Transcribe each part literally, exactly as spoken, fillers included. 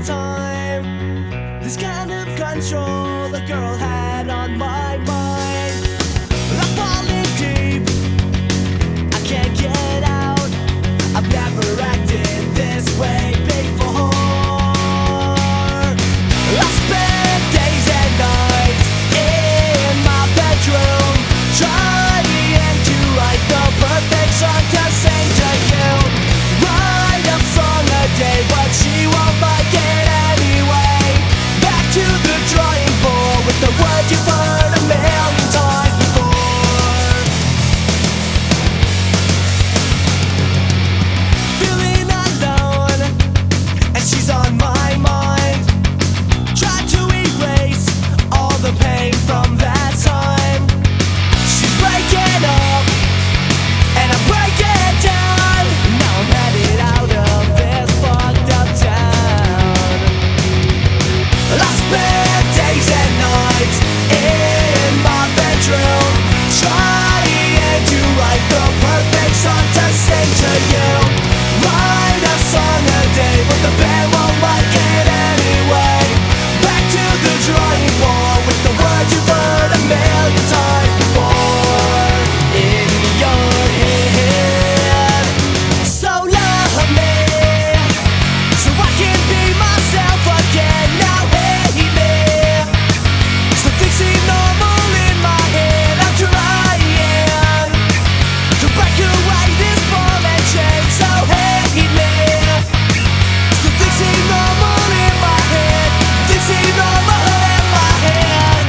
million time. This kind of control the girl had on my mind. I'm falling deep, I can't get out. I've never acted this way before. I spent days and nights in my bedroom trying to write the perfect song to sing to you. Write a song a day, but she won't like it anyway. Back to the drawing board with the words you've heard a million times before. Feeling alone, and she's on my mind. Try to erase all the pain from that time. She's breaking up, and I'm breaking down. Now I'm headed out of this fucked up town. I spent days and nights in my bedroom trying to write the perfect song to sing to you. Write a song a day, but the band won't like it anyway. Back to the drawing board with the words you've heard a million times before in your head. So love me, so I can be myself again. Now hate me, so things seem normal in my head. I'm trying to break away this ball and chain. So hate me, so things seem normal in my head. Things seem normal in my head.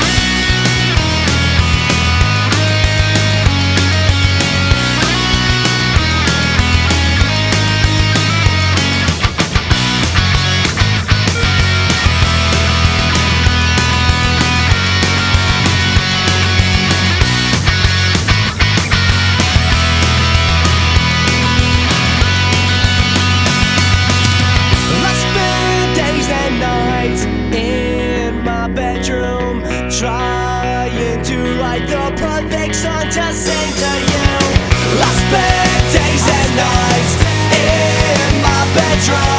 I spend days and nights in my bedroom trying to write the perfect song to sing to you. I spend days and nights in my bedroom